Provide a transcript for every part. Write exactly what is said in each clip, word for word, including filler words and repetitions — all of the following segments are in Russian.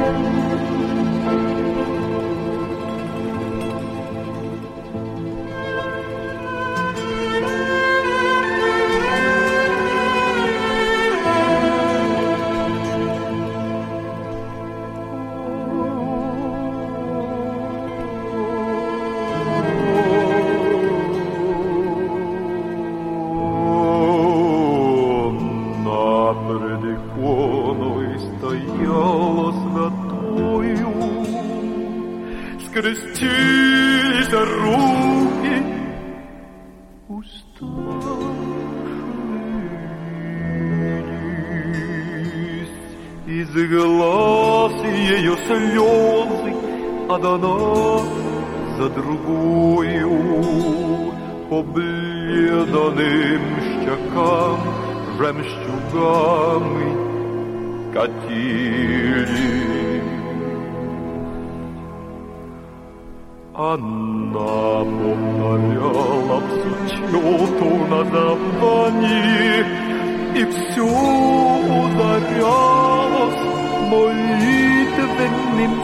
Скрестились руки, уставшись, из глаз ее слезы одна за другую по бледным щекам жемчугами катились. Она повторяла всю чёту на названии, и все озарялось молитвенным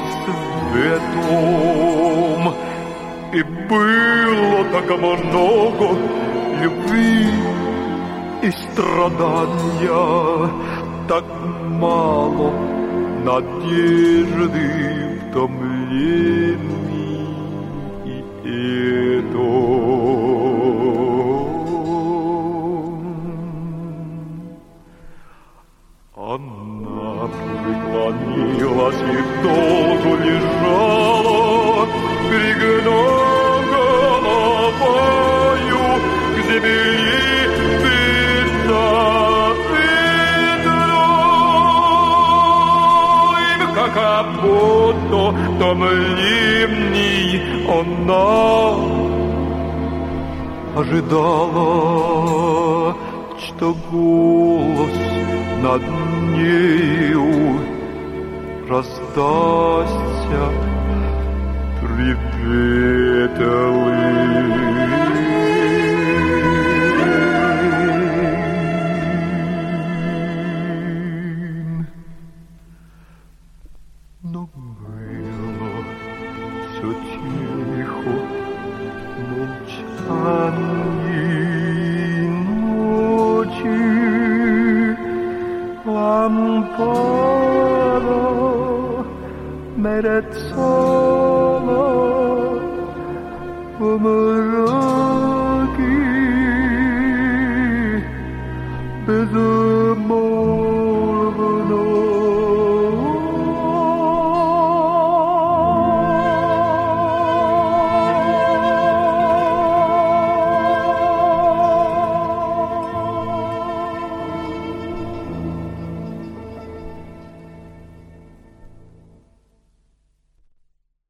светом. И было так много любви и страдания, так мало надежды в томлении. Она преклонилась и долго лежала, пригнув головою к земле, бедной, как будто томлений она ожидала, что голос над нею раздастся приветливым. Но было все тихо, молчание ночи, лампада мерцала в мраке безумия.